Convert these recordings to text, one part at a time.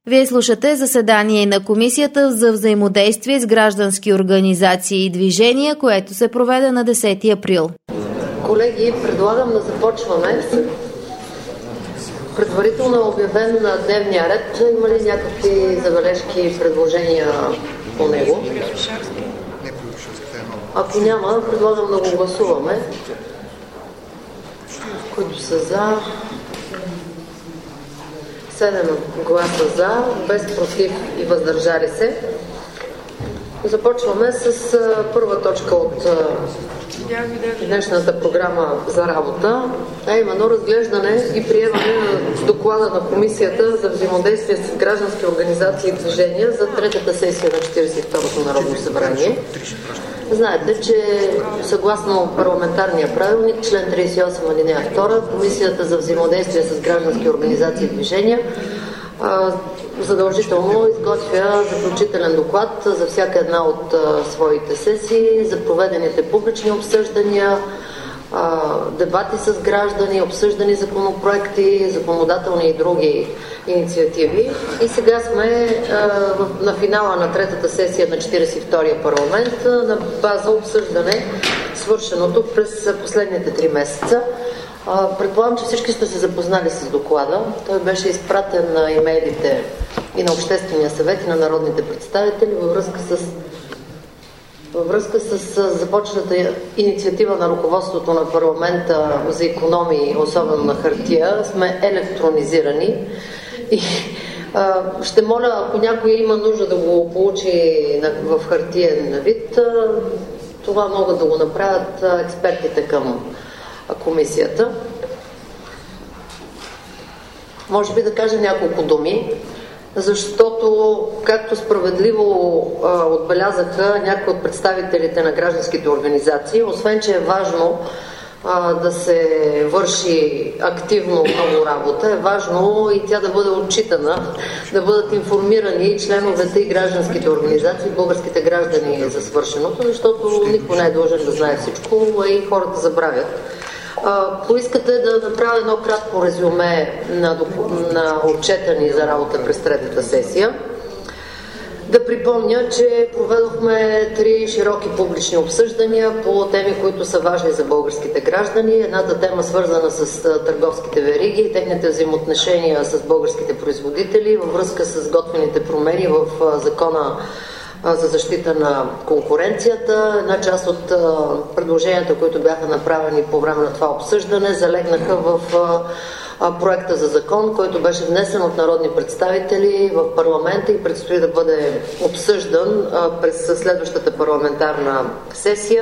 Вие слушате заседание на Комисията за взаимодействие с граждански организации и движения, което се проведе на 10 април. Колеги, предлагам да започваме. Предварително е обявен на дневния ред. Има ли някакви забележки и предложения по него? Ако няма, предлагам да го гласуваме. Които са за... 7 гласа за, без против и въздържали се. Започваме с първа точка от днешната програма за работа, а именно разглеждане и приемане на доклада на Комисията за взаимодействие с граждански организации и движения за третата сесия на 42-то Народно събрание. Знаете, че съгласно парламентарния правилник, член 38 алинея 2, Комисията за взаимодействие с граждански организации и движения задължително изготвя заключителен доклад за всяка една от своите сесии, за проведените публични обсъждания, дебати с граждани, обсъждани законопроекти, законодателни и други инициативи. И сега сме на финала на третата сесия на 42-я парламент на база обсъждане свършеното през последните 3 месеца. Предполагам, че всички сте се запознали с доклада. Той беше изпратен на имейлите и на Обществения съвет и на народните представители във връзка с започната инициатива на ръководството на парламента за икономии, особено на хартия. Сме електронизирани и ще моля, ако някой има нужда да го получи в хартиен вид, това могат да го направят експертите към комисията. Може би да кажа няколко думи, защото, както справедливо отбелязаха някои от представителите на гражданските организации, освен че е важно да се върши активно много работа, е важно и тя да бъде отчитана, да бъдат информирани членовете и гражданските организации, българските граждани за свършеното, защото никой не е длъжен да знае всичко, а и хората забравят. Поискате да направя едно кратко резюме на отчета ни за работа през третата сесия. Да припомня, че проведохме 3 широки публични обсъждания по теми, които са важни за българските граждани. Едната тема свързана с търговските вериги и техните взаимоотношения с българските производители във връзка с готвените промени в Закона за защита на конкуренцията. Една част от предложенията, които бяха направени по време на това обсъждане, залегнаха в проекта за закон, който беше внесен от народни представители в парламента и предстои да бъде обсъждан през следващата парламентарна сесия.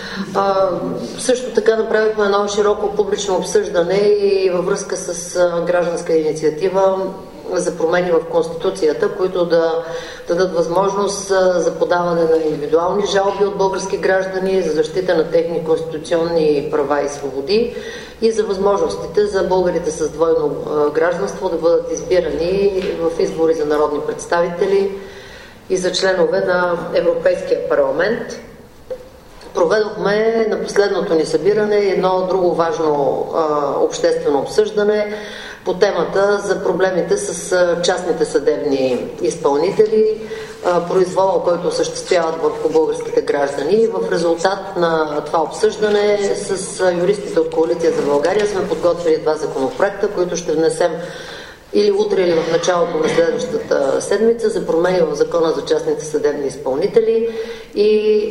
Също така направихме едно широко публично обсъждане и във връзка с гражданска инициатива за промени в Конституцията, които да дадат възможност за подаване на индивидуални жалби от български граждани, за защита на техни конституционни права и свободи и за възможностите за българите с двойно гражданство да бъдат избирани в избори за народни представители и за членове на Европейския парламент. Проведохме на последното ни събиране едно друго важно обществено обсъждане по темата за проблемите с частните съдебни изпълнители, произвола, който осъществяват върху българските граждани. В резултат на това обсъждане с юристите от Коалиция за България сме подготвили 2 законопроекта, които ще внесем или утре, или в началото на следващата седмица за промени в Закона за частните съдебни изпълнители и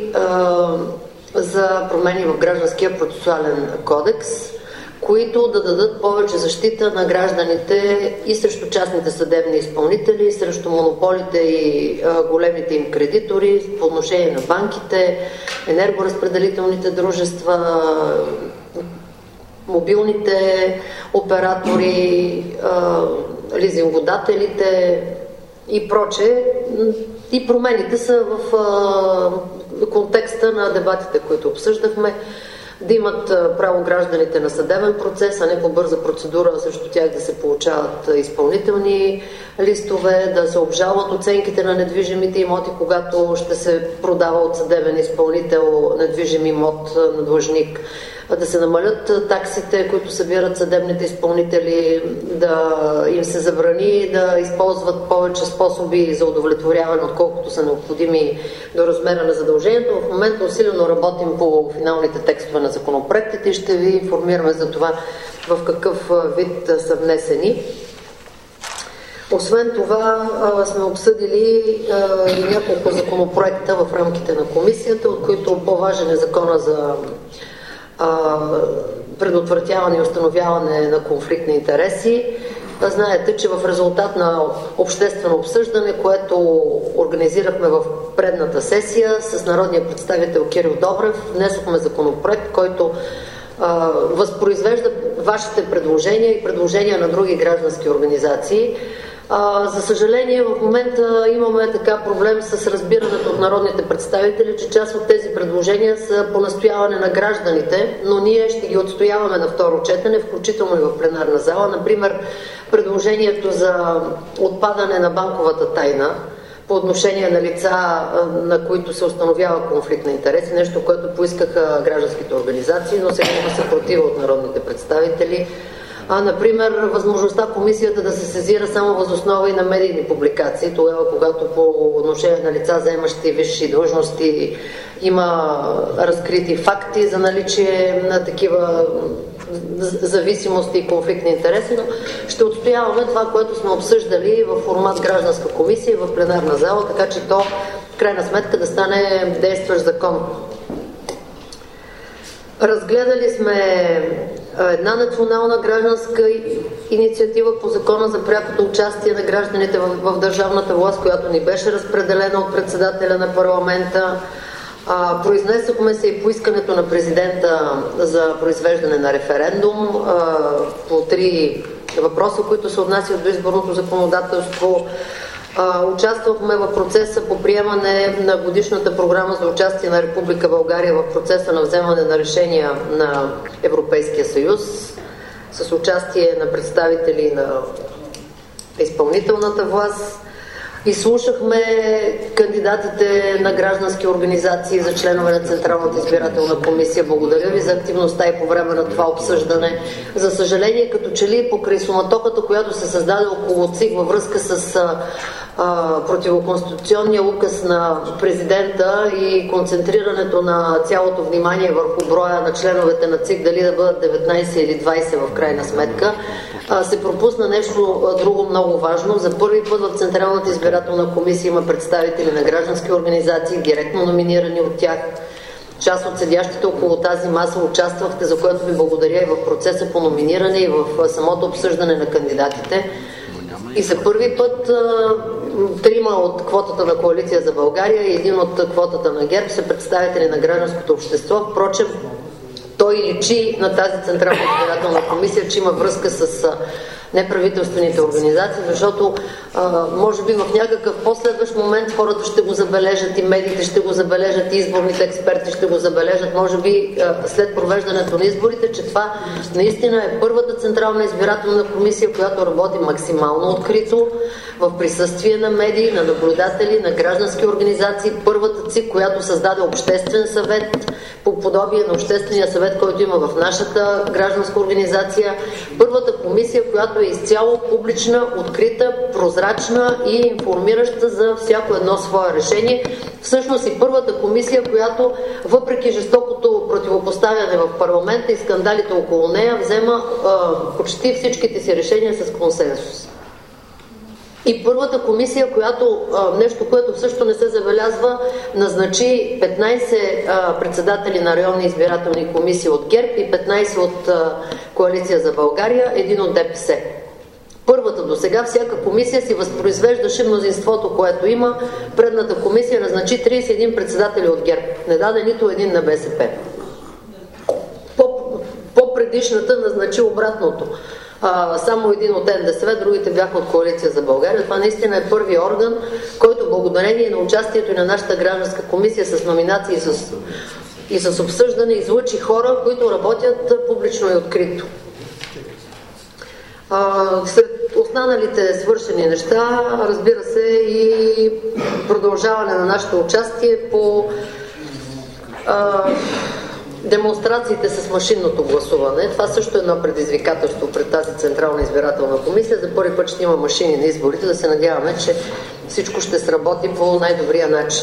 за промени в Гражданския процесуален кодекс, които да дадат повече защита на гражданите и срещу частните съдебни изпълнители, и срещу монополите и големите им кредитори по отношение на банките, енергоразпределителните дружества, мобилните оператори, лизингодателите и прочее. И промените са в контекста на дебатите, които обсъждахме. Да имат право гражданите на съдебен процес, а не по бърза процедура срещу тях да се получават изпълнителни листове, да се обжалват оценките на недвижимите имоти, когато ще се продава от съдебен изпълнител недвижим имот на длъжник, да се намалят таксите, които събират съдебните изпълнители, да им се забрани да използват повече способи за удовлетворяване, отколкото са необходими до размера на задължението. В момента усилено работим по финалните текстове на законопроектите и ще ви информираме за това в какъв вид са внесени. Освен това сме обсъдили и няколко законопроекта в рамките на комисията, от които по-важен е закона за предотвратяване и установяване на конфликт на интереси. Знаете, че в резултат на обществено обсъждане, което организирахме в предната сесия с народния представител Кирил Добрев, внесохме законопроект, който възпроизвежда вашите предложения и предложения на други граждански организации. За съжаление, в момента имаме така проблем с разбирането от народните представители, че част от тези предложения са по настояване на гражданите, но ние ще ги отстояваме на второ четене, включително и в пленарна зала. Например, предложението за отпадане на банковата тайна по отношение на лица, на които се установява конфликт на интереси, нещо, което поискаха гражданските организации, но сега има съпротива от народните представители. Например, възможността комисията да се сезира само въз основа и на медийни публикации, тогава когато по отношение на лица, заемащи висши длъжности, има разкрити факти за наличие на такива зависимости и конфликт на интереси, но ще отстояваме това, което сме обсъждали в формат гражданска комисия и в пленарна зала, така че то в крайна сметка да стане действащ закон. Разгледали сме една национална гражданска инициатива по закона за прякото участие на гражданите в държавната власт, която ни беше разпределена от председателя на парламента. Произнесохме се и по искането на президента за произвеждане на референдум по 3 въпроса, които се отнасят до изборното законодателство. Участвахме в процеса по приемане на годишната програма за участие на Република България в процеса на вземане на решения на Европейския съюз с участие на представители на изпълнителната власт. Изслушахме кандидатите на граждански организации за членове на Централната избирателна комисия. Благодаря ви за активността и по време на това обсъждане. За съжаление, като че ли покрай суматохата, която се създаде около ЦИК във връзка с противоконституционния указ на президента и концентрирането на цялото внимание върху броя на членовете на ЦИК, дали да бъдат 19 или 20 в крайна сметка, се пропусна нещо друго много важно. За първи път в Централната избирателна комисия има представители на граждански организации, директно номинирани от тях. Част от седящите около тази маса участвахте, за което ви благодаря и в процеса по номиниране и в самото обсъждане на кандидатите. И за първи път 3 от квотата на Коалиция за България и 1 от квотата на ГЕРБ са представители на гражданското общество. Впрочем, той личи на тази Централна избирателна комисия, че има връзка с неправителствените организации, защото може би в някакъв последващ момент хората ще го забележат и медиите ще го забележат и изборните експерти ще го забележат, може би след провеждането на изборите, че това наистина е първата Централна избирателна комисия, която работи максимално открито, в присъствие на медии, на наблюдатели, на граждански организации, първата ЦИК, която създаде обществен съвет, по подобие на обществения съвет, който има в нашата гражданска организация, първата комисия, която е изцяло публична, открита, прозрачна и информираща за всяко едно свое решение. Всъщност и първата комисия, която въпреки жестокото противопоставяне в парламента и скандалите около нея, взема почти всичките си решения с консенсус. И първата комисия, която, нещо, което също не се забелязва, назначи 15 председатели на районни избирателни комисии от ГЕРБ и 15 от Коалиция за България, 1 от ДПС. Първата до сега всяка комисия си възпроизвеждаше мнозинството, което има. Предната комисия назначи 31 председатели от ГЕРБ. Не даде нито един на БСП. По-предишната назначи обратното. Само 1 от НДСВ, другите бяха от Коалиция за България. Това наистина е първи орган, който благодарение на участието и на нашата гражданска комисия с номинации и с обсъждане излъчи хора, които работят публично и открито. Сред останалите свършени неща, разбира се, и продължаване на нашето участие по демонстрациите с машинното гласуване. Това също е едно предизвикателство пред тази Централна избирателна комисия. За първи път ще има машини на изборите. Да се надяваме, че всичко ще сработи по най-добрия начин.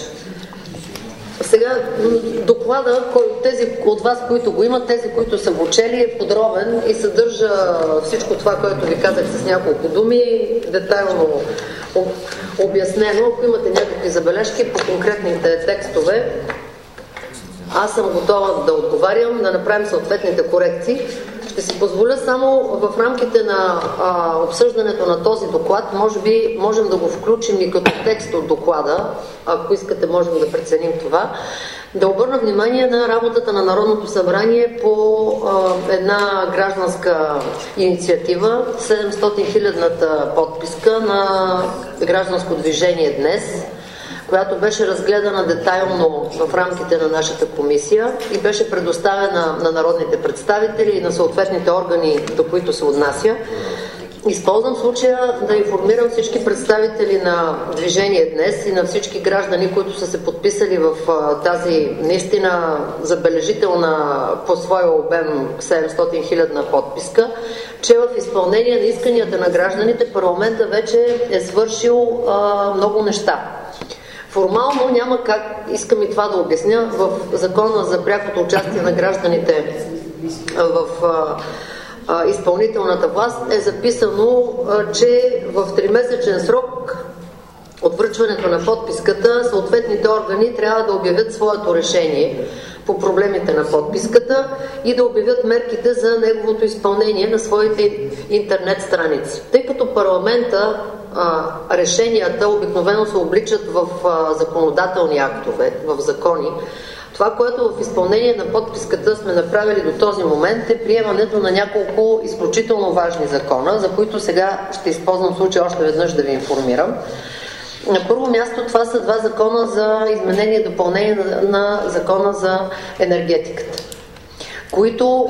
Сега, доклада, тези от вас, които го имат, тези, които са го чели, е подробен и съдържа всичко това, което ви казах с няколко думи, детайлно обяснено. Ако имате някакви забележки по конкретните текстове, аз съм готова да отговарям, да направим съответните корекции. Ще си позволя само в рамките на обсъждането на този доклад, може би можем да го включим и като текст от доклада, ако искате можем да преценим това, да обърна внимание на работата на Народното събрание по една гражданска инициатива, 700 000-ната подписка на гражданско движение днес, която беше разгледана детайлно в рамките на нашата комисия и беше предоставена на народните представители и на съответните органи, до които се отнася. Използвам случая да информирам всички представители на Движение днес и на всички граждани, които са се подписали в тази наистина забележителна по своя обем 700 000-на подписка, че в изпълнение на исканията на гражданите парламента вече е свършил много неща. Формално няма как, искам и това да обясня, в Закона за прякото участие на гражданите в изпълнителната власт е записано, че в 3-месечен срок от връчването на подписката съответните органи трябва да обявят своето решение по проблемите на подписката и да обявят мерките за неговото изпълнение на своите интернет страници. Тъй като парламента решенията обикновено се обличат в законодателни актове, в закони, това, което в изпълнение на подписката сме направили до този момент е приемането на няколко изключително важни закона, за които сега ще използвам случай още веднъж да ви информирам. На първо място това са два закона за изменение и допълнение на закона за енергетиката, които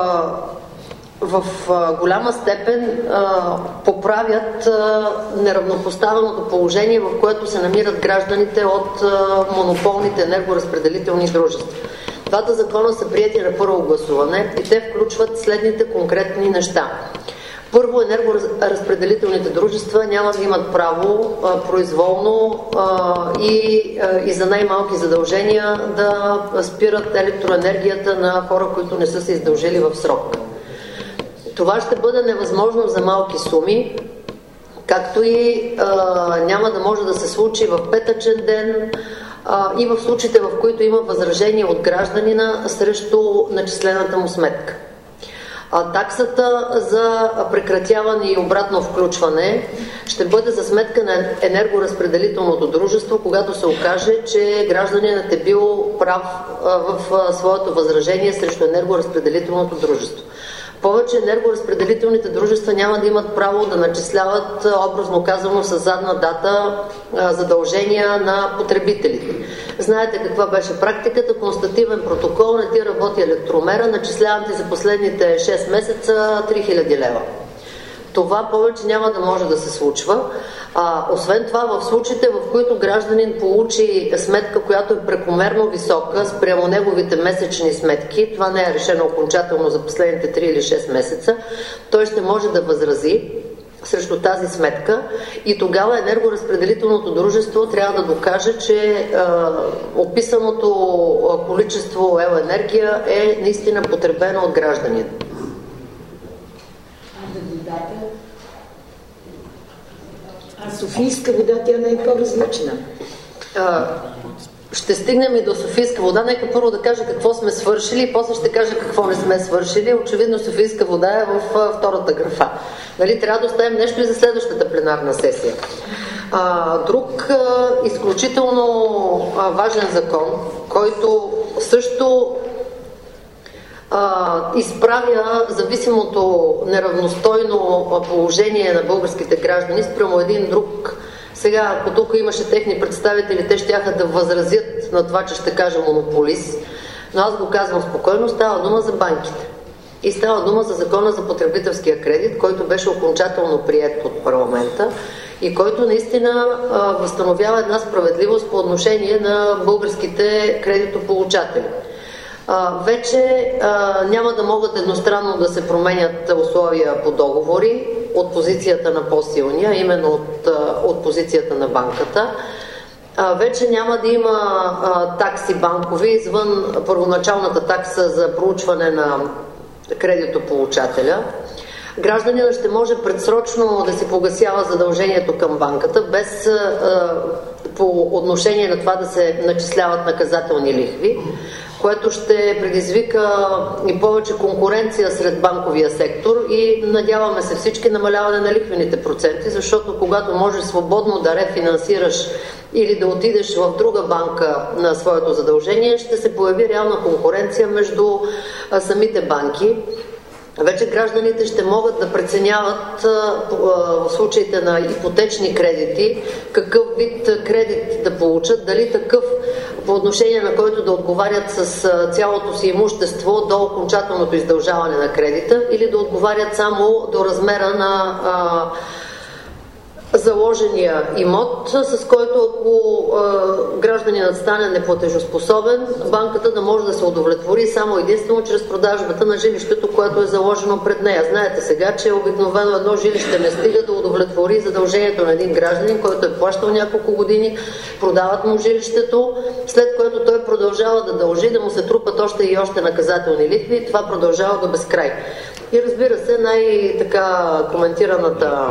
в голяма степен поправят неравнопоставеното положение, в което се намират гражданите от монополните енергоразпределителни дружества. Двата закона са приети на първо гласуване и те включват следните конкретни неща. Първо, енергоразпределителните дружества няма да имат право произволно и за най-малки задължения да спират електроенергията на хора, които не са се издължили в срок. Това ще бъде невъзможно за малки суми, както и няма да може да се случи в петъчен ден и в случаите, в които има възражение от гражданина срещу начислената му сметка. Таксата за прекратяване и обратно включване ще бъде за сметка на енергоразпределителното дружество, когато се окаже, че гражданинът е бил прав в своето възражение срещу енергоразпределителното дружество. Повече енергоразпределителните дружества няма да имат право да начисляват, образно казано, с задна дата задължения на потребителите. Знаете каква беше практиката? Констативен протокол, не ти работи електромера, начислявам ти за последните 6 месеца 3000 лева. Това повече няма да може да се случва. Освен това, в случаите, в които гражданин получи сметка, която е прекомерно висока спрямо неговите месечни сметки, това не е решено окончателно за последните 3 или 6 месеца, той ще може да възрази срещу тази сметка и тогава енергоразпределителното дружество трябва да докаже, че описаното количество електроенергия е наистина потребено от гражданите. Софийска вода, тя не е по-различна. Ще стигнем и до Софийска вода. Нека първо да кажа какво сме свършили и после ще кажа какво не сме свършили. Очевидно Софийска вода е в втората графа. Нали, трябва да оставим нещо и за следващата пленарна сесия. Друг изключително важен закон, който също изправя зависимото неравностойно положение на българските граждани спрямо един друг. Сега, ако тук имаше техни представители, те щяха да възразят на това, че ще кажа монополист, но аз го казвам спокойно, става дума за банките. И става дума за закона за потребителския кредит, който беше окончателно приет от парламента и който наистина възстановява една справедливост по отношение на българските кредитополучатели. вече няма да могат едностранно да се променят условия по договори от позицията на по-силния, именно от позицията на банката. Вече няма да има такси банкови извън първоначалната такса за проучване на кредитополучателя. Гражданинът ще може предсрочно да си погасява задължението към банката, без по отношение на това да се начисляват наказателни лихви, което ще предизвика и повече конкуренция сред банковия сектор и надяваме се всички намаляване на лихвените проценти, защото когато можеш свободно да рефинансираш или да отидеш в друга банка на своето задължение, ще се появи реална конкуренция между самите банки. Вече гражданите ще могат да преценяват в случаите на ипотечни кредити какъв вид кредит да получат, дали такъв, по отношение на който да отговарят с цялото си имущество до окончателното издължаване на кредита, или да отговарят само до размера на заложения имот, с който ако гражданинът стане неплатежоспособен, банката да може да се удовлетвори само единствено чрез продажбата на жилището, което е заложено пред нея. Знаете сега, че обикновено едно жилище не стига да удовлетвори задължението на един гражданин, който е плащал няколко години, продават му жилището, след което той продължава да дължи, да му се трупат още и още наказателни лихви и това продължава до безкрай. И разбира се, най-така коментираната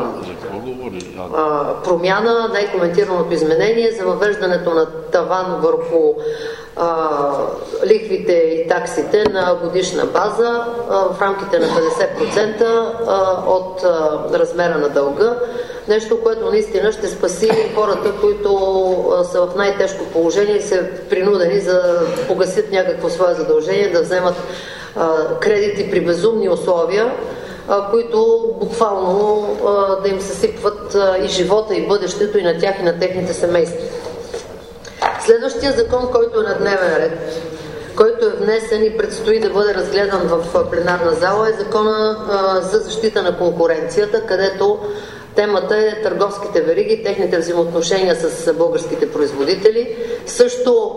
промяна, най-коментираното изменение за въвеждането на таван върху лихвите и таксите на годишна база в рамките на 50% от размера на дълга. Нещо, което наистина ще спаси хората, които са в най-тежко положение и са принудени за да погасят някакво свое задължение, да вземат кредити при безумни условия, които буквално да им съсипват и живота, и бъдещето, и на тях, и на техните семейства. Следващия закон, който е на дневен ред, който е внесен и предстои да бъде разгледан в пленарна зала, е закона за защита на конкуренцията, където темата е търговските вериги, техните взаимоотношения с българските производители, също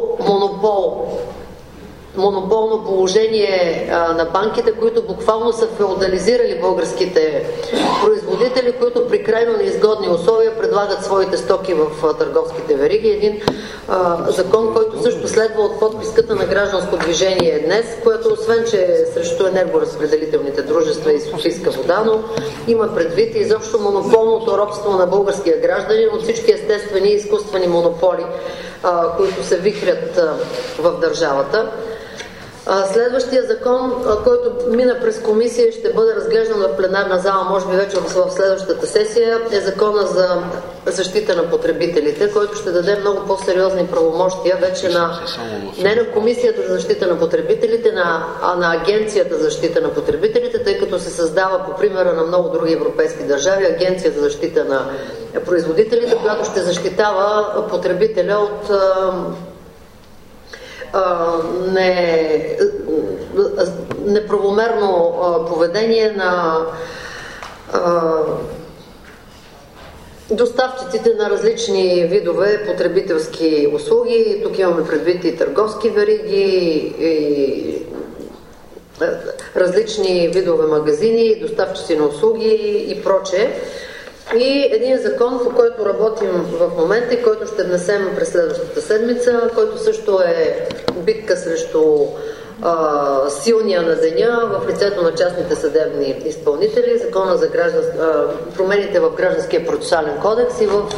монополно положение на банките, които буквално са феодализирали българските производители, които при крайно неизгодни условия предлагат своите стоки в търговските вериги. Един закон, който също следва от подписката на гражданско движение днес, което освен, че е срещу енергоразпределителните дружества и Софийска вода, но има предвид изобщо монополното робство на българския гражданин от всички естествени и изкуствени монополи, които се вихрят в държавата. Следващия закон, който мина през комисия и ще бъде разглеждан в пленарна зала, може би вече в следващата сесия, е закона за защита на потребителите, който ще даде много по-сериозни правомощия вече не на Комисията за защита на потребителите, а на Агенцията за защита на потребителите, тъй като се създава по примера на много други европейски държави Агенция за защита на производителите, която ще защитава потребителя от неправомерно поведение на доставчиците на различни видове потребителски услуги. Тук имаме предвид и търговски вериги, и различни видове магазини, доставчици на услуги и прочее. И един закон, по който работим в момента и който ще внесем през следващата седмица, който също е битка срещу силния на деня в лицето на частните съдебни изпълнители, закона за промените в Гражданския процесуален кодекс и в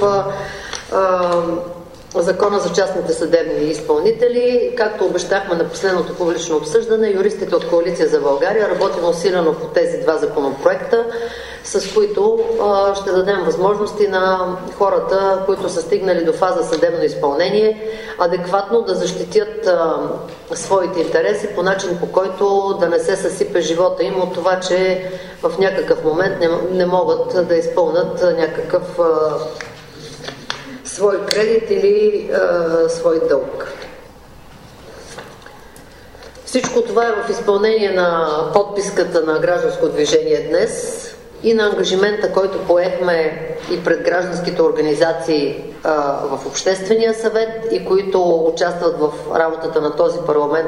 Закона за частните съдебни изпълнители. Както обещахме на последното публично обсъждане, юристите от Коалиция за България работим усилено по тези два законопроекта, с които ще дадем възможности на хората, които са стигнали до фаза съдебно изпълнение, адекватно да защитят своите интереси по начин, по който да не се съсипе живота им от това, че в някакъв момент не могат да изпълнят някакъв свой кредит или свой дълг. Всичко това е в изпълнение на подписката на гражданско движение днес и на ангажимента, който поехме и пред гражданските организации в Обществения съвет и които участват в работата на този парламент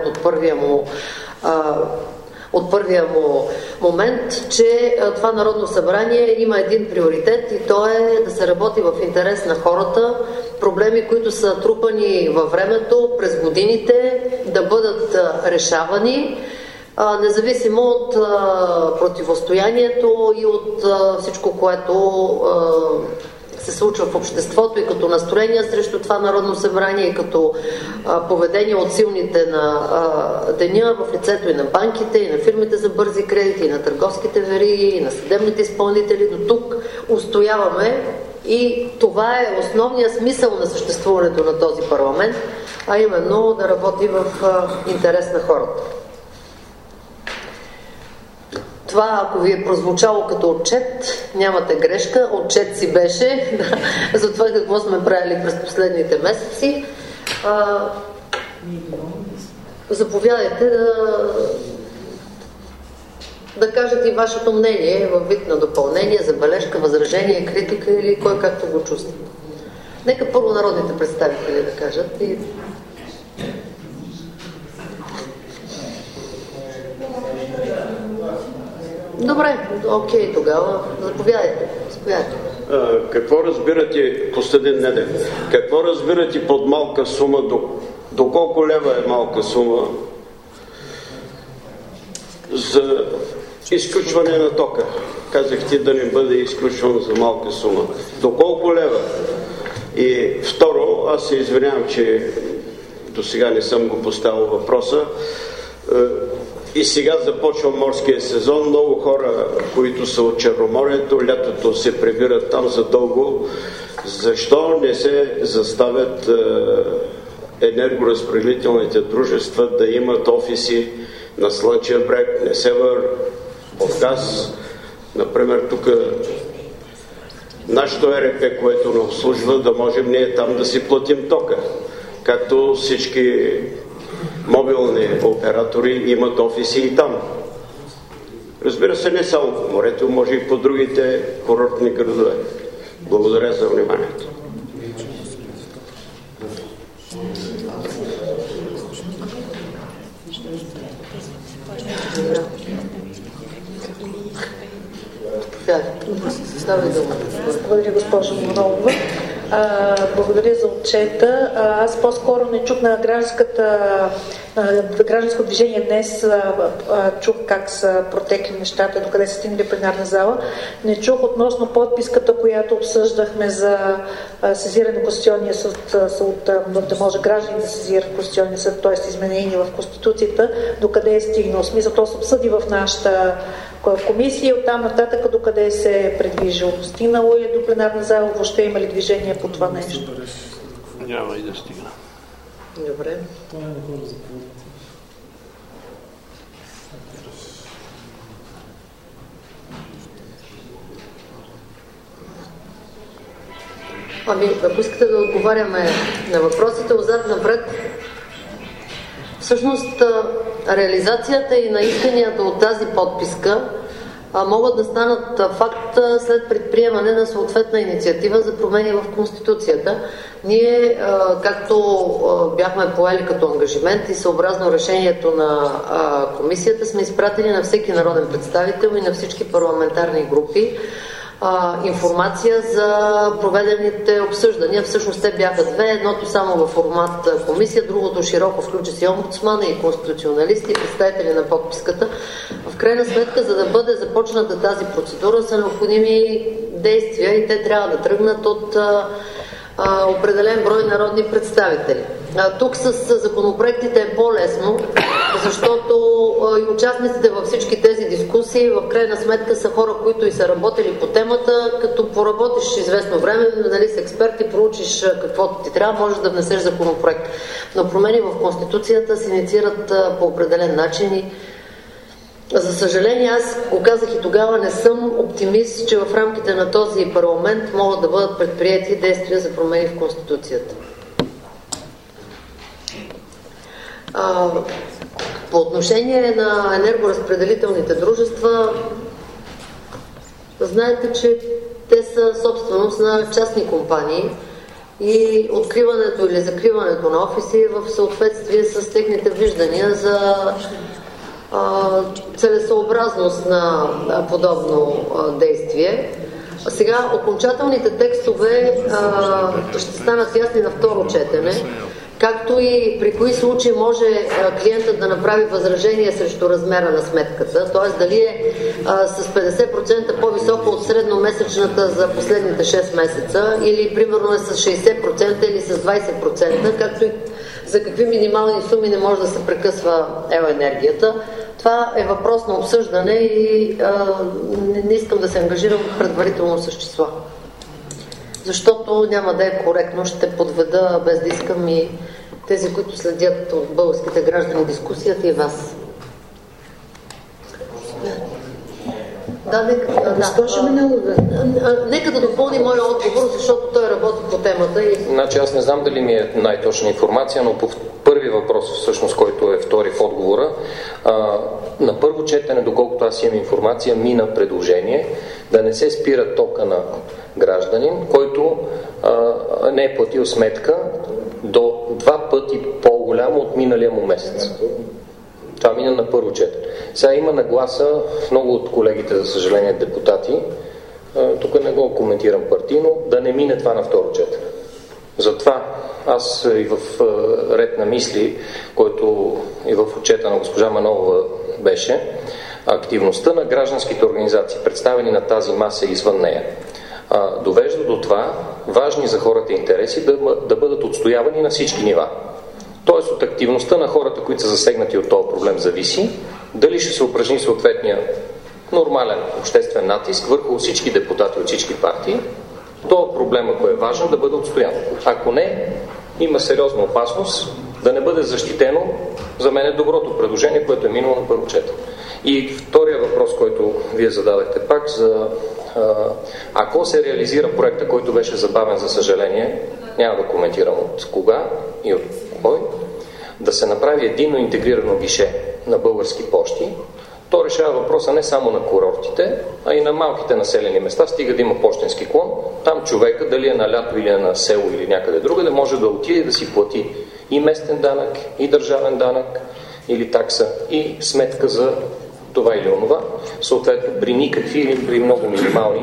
от първия му момент, че това Народно събрание има един приоритет и то е да се работи в интерес на хората, проблеми, които са трупани във времето, през годините, да бъдат решавани, независимо от противостоянието и от всичко, което се случва в обществото и като настроение срещу това Народно събрание, и като поведение от силните на деня в лицето и на банките, и на фирмите за бързи кредити, и на търговските вериги, и на съдебните изпълнители. До тук устояваме и това е основният смисъл на съществуването на този парламент, а именно да работи в интерес на хората. Това, ако ви е прозвучало като отчет, нямате грешка. Отчет си беше за това какво сме правили през последните месеци. Заповядайте да кажете и вашето мнение във вид на допълнение, забележка, възражение, критика или кой както го чувства. Нека първо народните представители да кажат. Добре, окей, тогава заповядайте. Какво разбирате, Костадин Недев, какво разбирате под малка сума, до колко лева е малка сума за изключване на тока? Казахте да не бъде изключван за малка сума. До колко лева? И второ, аз се извинявам, че до сега не съм го поставил въпроса. И сега започва морския сезон. Много хора, които са от Черноморието, лятото се прибират там задълго. Защо не се заставят енергоразпределителните дружества да имат офиси на Слънчев бряг, Несебър, Бургас? Например, тук нашето ЕРП, което не обслужва, да можем ние там да си платим тока, както всички мобилни оператори имат офиси и там. Разбира се, не само по морето, може и по другите курортни градове. Благодаря за вниманието. Благодаря, госпожо Манолова. Благодаря за отчета. Аз по-скоро не чух на гражданско движение днес, чух как са протекли нещата, докъде са стигнали пленарна зала. Не чух относно подписката, която обсъждахме за сезиране на Конституционния съд, да може граждани да сезират Конституционния съд, т.е. изменения в Конституцията, докъде е стигнал. В смисъл, то се обсъди в нашата комисия и оттам нататък докъде се е предвижил. Стигнало ли до пленарна зала, въобще има ли движение по това нещо? Няма и да стигна. Добре. Ако искате да отговаряме на въпросите отзад напред, всъщност реализацията и на исканията от тази подписка могат да станат факт след предприемане на съответна инициатива за промени в Конституцията. Ние, както бяхме поели като ангажимент и съобразно решението на комисията, сме изпратили на всеки народен представител и на всички парламентарни групи информация за проведените обсъждания. Всъщност те бяха две. Едното само във формат комисия, другото широко включи си омбудсмана и конституционалисти, и представители на подписката. В крайна сметка, за да бъде започната тази процедура, са необходими действия и те трябва да тръгнат от определен брой народни представители. Тук с законопроектите е по-лесно, защото и участниците във всички тези дискусии в крайна сметка са хора, които и са работили по темата. Като поработиш известно време, нали, с експерти, проучиш каквото ти трябва, можеш да внесеш законопроект. Но промени в Конституцията се инициират по определен начин и за съжаление, аз го казах и тогава, не съм оптимист, че в рамките на този парламент могат да бъдат предприети действия за промени в Конституцията. По отношение на енергоразпределителните дружества, знаете, че те са собственост на частни компании и откриването или закриването на офиси е в съответствие с техните виждания за целесъобразност на подобно действие. Сега окончателните текстове ще станат ясни на второ четене, както и при кои случаи може клиентът да направи възражение срещу размера на сметката, т.е. дали е с 50% по-високо от средномесечната за последните 6 месеца или примерно е с 60% или с 20%, както и за какви минимални суми не може да се прекъсва електроенергията. Това е въпрос на обсъждане и не искам да се ангажирам предварително с числа. Защото няма да е коректно, ще подведа без да искам и тези, които следят от българските граждани дискусията и вас. Нека да допълни моя отговор, защото той работи по темата. Значи аз не знам дали ми е най-точна информация, но по първи въпрос, всъщност, който е втори в отговора, на първо четене, доколкото аз имам информация, мина предложение да не се спира тока на гражданин, който не е платил сметка до 2 пъти по-голямо от миналия му месец. Това мина на първо четене. Сега има нагласа в много от колегите, за съжаление, депутати, тук не го коментирам партийно, да не мине това на второ четене. Затова аз и в ред на мисли, който и в отчета на госпожа Манолова беше, активността на гражданските организации, представени на тази маса извън нея, довежда до това важни за хората интереси да бъдат отстоявани на всички нива. Тоест от активността на хората, които са засегнати от този проблем, зависи дали ще се упражни съответния нормален обществен натиск върху всички депутати от всички партии, този проблем, ако е важен, да бъде отстоян. Ако не, има сериозна опасност да не бъде защитено за мен е доброто предложение, което е минало на първо четене. И втория въпрос, който вие зададахте пак, за ако се реализира проекта, който беше забавен, за съжаление, няма да коментирам от кога и от кой, да се направи единно интегрирано гише на Български пощи, то решава въпроса не само на курортите, а и на малките населени места, стига да има пощенски клон. Там човека, дали е на лято или е на село или някъде другаде, може да отиде да си плати и местен данък, и държавен данък, или такса, и сметка за това или онова, съответно при никакви или при много минимални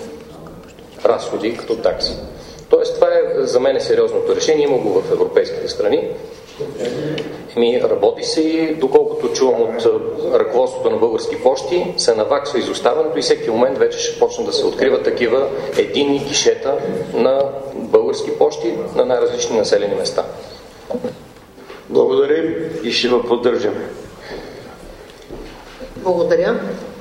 разходи като такси. Тоест това е за мен сериозното решение, има го в европейските страни. Работи се и доколкото чувам от ръководството на Български пощи, се наваксва изоставането и всеки момент вече ще почне да се откриват такива единни гишета на Български пощи на най-различни населени места. Благодарим и ще го поддържаме. Благодаря.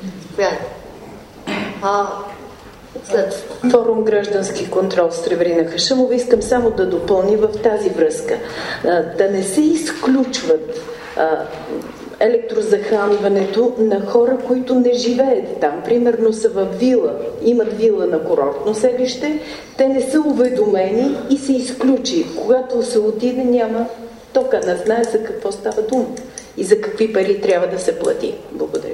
Форум Граждански контрол Сребрина Хашъмова, искам само да допълня в тази връзка. Да не се изключват електрозахранването на хора, които не живеят там. Примерно са във вила, имат вила на курортно селище, те не са уведомени и се изключи. Когато се отиде, няма тока, не знае за какво става дума и за какви пари трябва да се плати. Благодаря.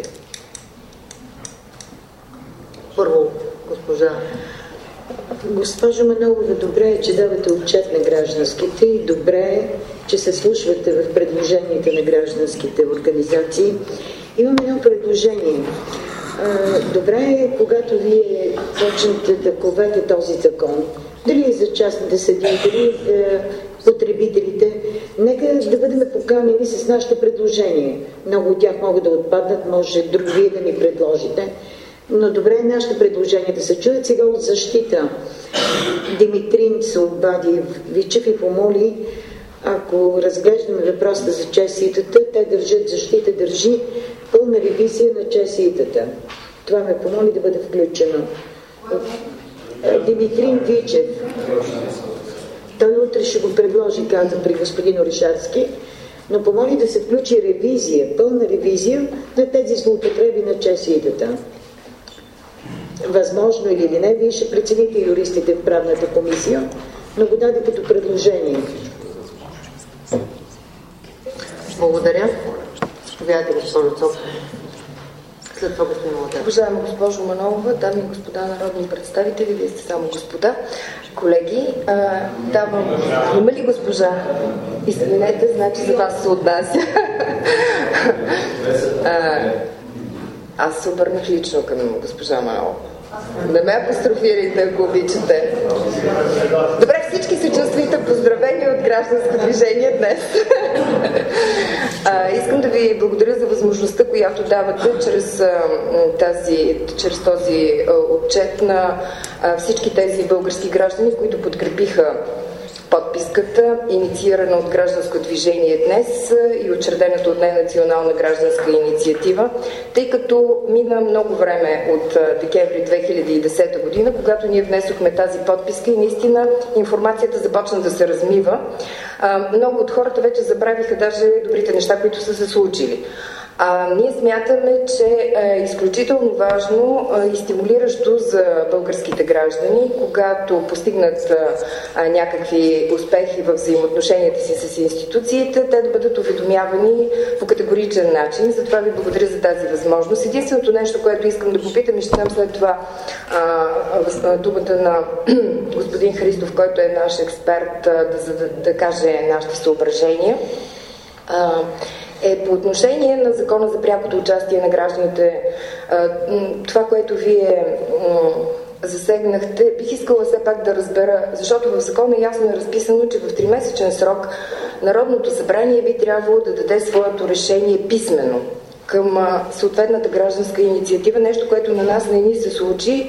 Първо, госпожа. Госпожо Манолова, добре е, че давате отчет на гражданските и добре е, че се слушвате в предложенията на гражданските организации. Имам едно предложение. Добре е, когато вие почнете да ковете този закон, дали е за частните съдии, дали потребителите, нека да бъдем поканени с нашите предложения. Много от тях могат да отпаднат, може други вие да ни предложите. Но добре е нашите предложения да се чуят. Сега от защита Димитрин се обади Вичев и помоли, ако разглеждаме въпроса за ЧСИ-тата, те държат, защита държи пълна ревизия на ЧСИ-тата. Това ме помоли да бъде включено. Димитрин Вичев. Той утре ще го предложи, каза при господин Орешарски, но помоли да се включи ревизия, пълна ревизия на тези злоупотреби на ЧСИ-тата. Възможно или не, вие ще прецените юристите в правната комисия, но го даде като предложение. Благодаря. Заповядайте, госпожо Цов. След това господин Младенов. Уважаема госпожо Манолова, дами и господа народни представители, вие сте само господа, колеги, давам... Има ли госпожа? Извинете, значи за вас се отнася. Аз се обърнах лично към госпожа Манолова. Не ме апострофирайте, ако обичате. Добре, всички се чувствайте поздравени от гражданско движение днес. Искам да ви благодаря за възможността, която давате чрез този отчет на всички тези български граждани, които подкрепиха подписката, инициирана от гражданско движение днес и учредената от нея национална гражданска инициатива, тъй като мина много време от декември 2010 година, когато ние внесохме тази подписка и наистина информацията започна да се размива. Много от хората вече забравиха даже добрите неща, които са се случили. Ние смятаме, че е изключително важно и стимулиращо за българските граждани, когато постигнат някакви успехи в взаимоотношенията си с институциите, те да бъдат уведомявани по категоричен начин. Затова ви благодаря за тази възможност. Единственото нещо, което искам да попитам и ще дам след това думата на господин Христов, който е наш експерт, да каже нашите съображения, е по отношение на закона за прякото участие на гражданите. Това, което вие засегнахте, бих искала все пак да разбера, защото в закона ясно е разписано, че в 3-месечен срок Народното събрание би трябвало да даде своето решение писмено към съответната гражданска инициатива, нещо, което на нас не ни се случи.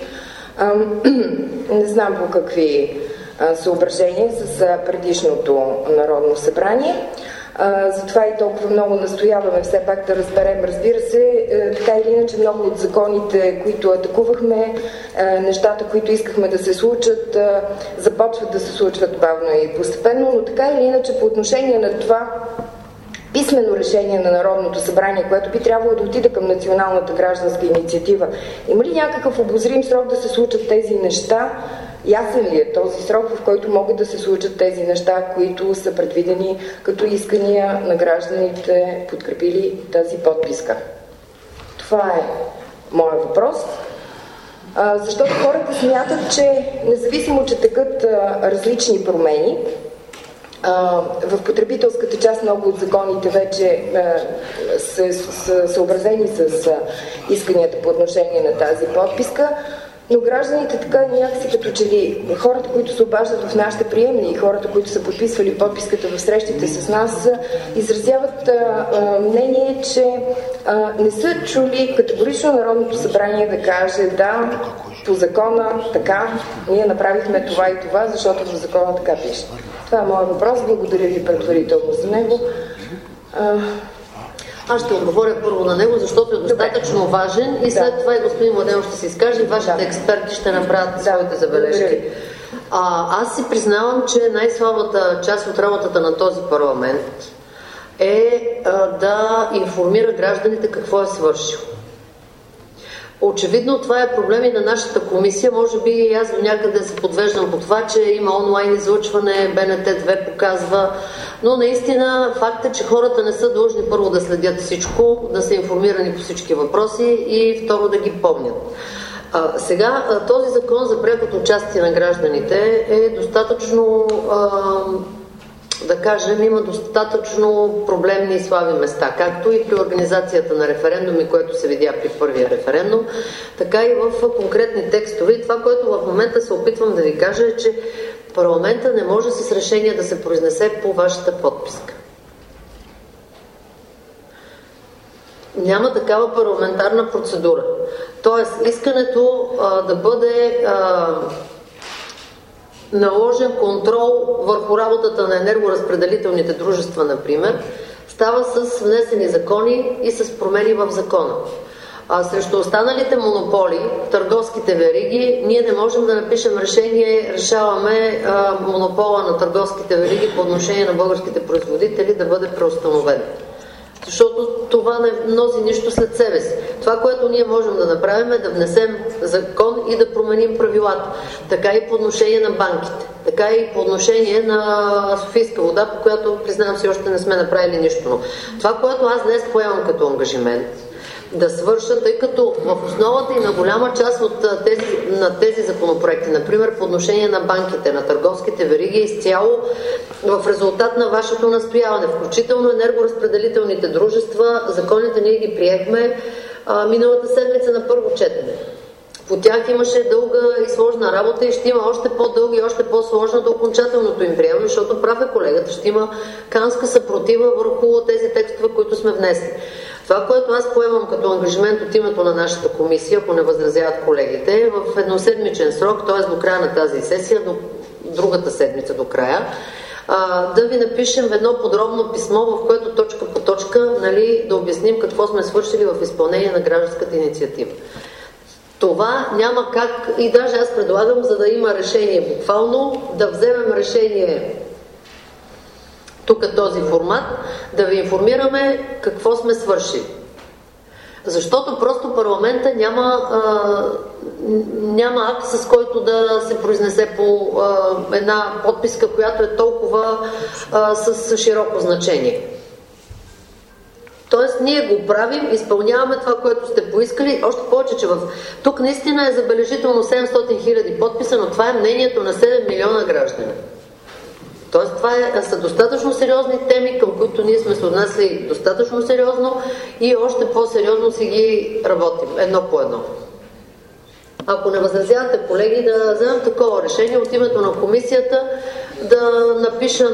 Не знам по какви съображения с предишното Народно събрание. Затова и толкова много настояваме все пак да разберем. Разбира се, така или иначе много от законите, които атакувахме, нещата, които искахме да се случат, започват да се случват бавно и постепенно, но така или иначе по отношение на това писмено решение на Народното събрание, което би трябвало да отиде към националната гражданска инициатива, има ли някакъв обозрим срок да се случат тези неща? Ясен ли е този срок, в който могат да се случат тези неща, които са предвидени като искания на гражданите, подкрепили тази подписка? Това е моят въпрос. Защото хората смятат, че независимо, че текат различни промени, в потребителската част много от законите вече са съобразени с исканията по отношение на тази подписка, но гражданите така някакси като че ли хората, които се обаждат в нашите приемни и хората, които са подписвали подписката в срещите с нас, изразяват мнение, че не са чули категорично Народното събрание да каже да, по закона така, ние направихме това и това, защото в закона така пише. Това е моят въпрос. Благодаря ви предварително за него. Аз ще отговоря първо на него, защото е достатъчно важен и след това и господин Младенов ще се изкаже и вашите експерти ще направят своите забележки. Аз си признавам, че най-слабата част от работата на този парламент е да информира гражданите какво е свършил. Очевидно това е проблем и на нашата комисия. Може би и аз до някъде се подвеждам по това, че има онлайн излъчване, БНТ 2 показва, но наистина факт е, че хората не са длъжни първо да следят всичко, да са информирани по всички въпроси и второ да ги помнят. Сега този закон за прякото участие на гражданите е достатъчно, да кажем, има достатъчно проблемни и слаби места, както и при организацията на референдуми, което се видя при първия референдум, така и в конкретни текстове. И това, което в момента се опитвам да ви кажа е, че парламента не може с решение да се произнесе по вашата подписка. Няма такава парламентарна процедура. Тоест, искането да бъде наложен контрол върху работата на енергоразпределителните дружества, например, става с внесени закони и с промени в закона. Срещу останалите монополи, търговските вериги, ние не можем да напишем решение, решаваме монопола на търговските вериги по отношение на българските производители да бъде преустановен. Защото това не носи нищо след себе си. Това, което ние можем да направим е да внесем закон и да променим правилата. Така и по отношение на банките. Така и по отношение на Софийска вода, по която, признавам си, още не сме направили нищо. Но това, което аз днес поемам като ангажимент, да свършат, тъй като в основата и на голяма част от тези законопроекти, например по отношение на банките, на търговските вериги, изцяло в резултат на вашето настояване, включително енергоразпределителните дружества, законите ние ги приехме миналата седмица на първо четене. По тях имаше дълга и сложна работа и ще има още по-дълга и още по-сложна до окончателното им приемане, защото прав е колегата, ще има канска съпротива върху тези текстове, които сме внесли. Това, което аз поемам като ангажимент от името на нашата комисия, ако не възразяват колегите, в едноседмичен срок, т.е. до края на тази сесия, до другата седмица до края, да ви напишем едно подробно писмо, в което точка по точка, да обясним какво сме свършили в изпълнение на гражданската инициатива. Това няма как, и даже аз предлагам, за да има решение буквално, да вземем решение тук този формат, да ви информираме какво сме свършили. Защото просто парламента няма акт, с който да се произнесе по една подписка, която е толкова с широко значение. Тоест, ние го правим, изпълняваме това, което сте поискали, още повече, че тук наистина е забележително 700 000 подписа, но това е мнението на 7 милиона граждани. Тоест, това са достатъчно сериозни теми, към които ние сме се отнесли достатъчно сериозно и още по-сериозно си ги работим, едно по едно. Ако не възразявате, колеги, да вземем такова решение от името на комисията, да напиша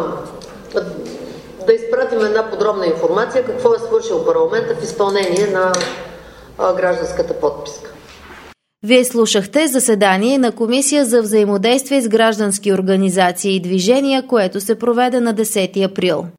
да изпратим една подробна информация какво е свършил парламента в изпълнение на гражданската подписка. Вие слушахте заседание на Комисия за взаимодействие с граждански организации и движения, което се проведе на 10 април.